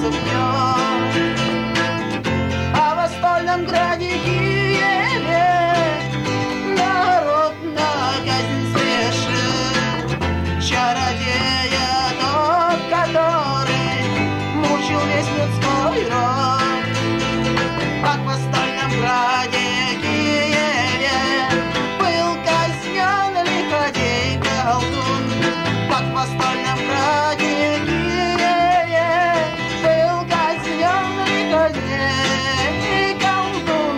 днем. А в остальном граде Киеве народ на казнь спешит. Чародея тот, который мучил весь людской род. Как в остальном граде Киеве был казнен лиходей-колдун. Как в остальном граде Киеве был казнен лиходей-колдун.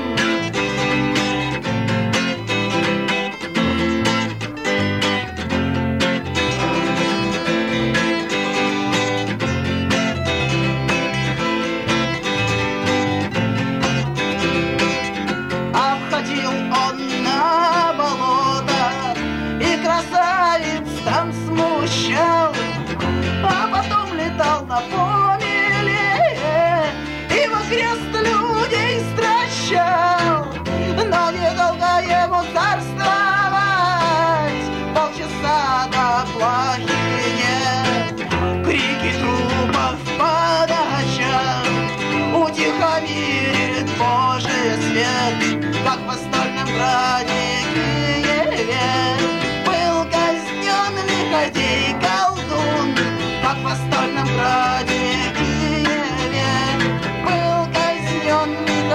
Обходил он на болото и красавиц там смущал, а потом летал на помеле и в окрест людей стращал. Но недолго ему царствовать, полчаса до плохие, крики трупов по ночам утихомирит Божий свет. Как в остальном граде Киеве был казнен лиходей-колдун. Как в остальном граде Киеве был казнен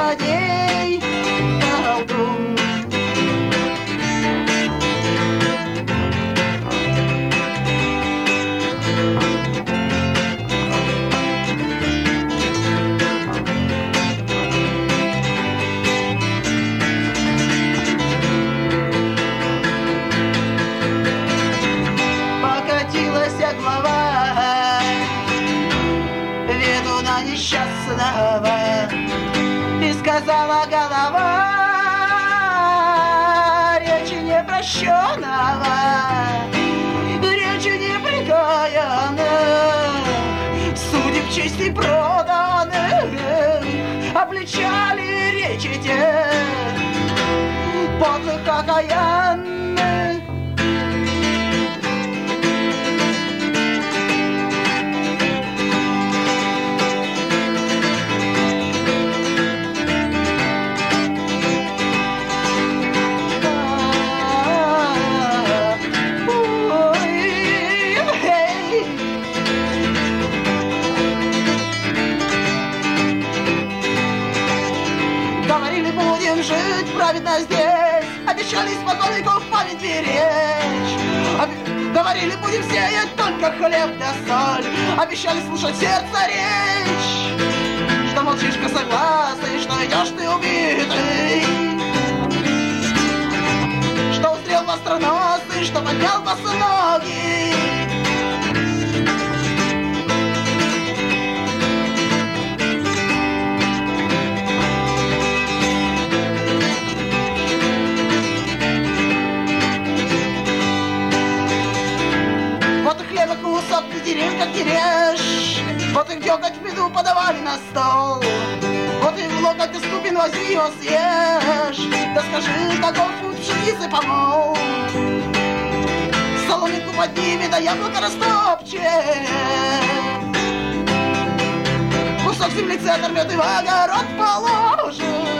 лиходей-колдун. Глава ведуна несчастного, и сказала голова речи непрощенного, речи непрекаянных, судеб чести проданных, обличали речи те подлых окаянных. Будем жить праведно здесь, обещали спокойный в память беречь. Говорили, будем сеять только хлеб да соль, обещали слушать сердце речь. Что молчишь-ка согласный, что идешь ты убитый, что узрел востроносый, что поднял босоногий. Вот и хлеба кусок ты деревь, как не режь, вот и дёготь в меду подавали на стол, вот и в локоть из купин возьми его съешь, да скажи, каков путь пшеницы помол. Соломинку подними, да яблоко растопче, кусок землицы оторвет и в огород положит.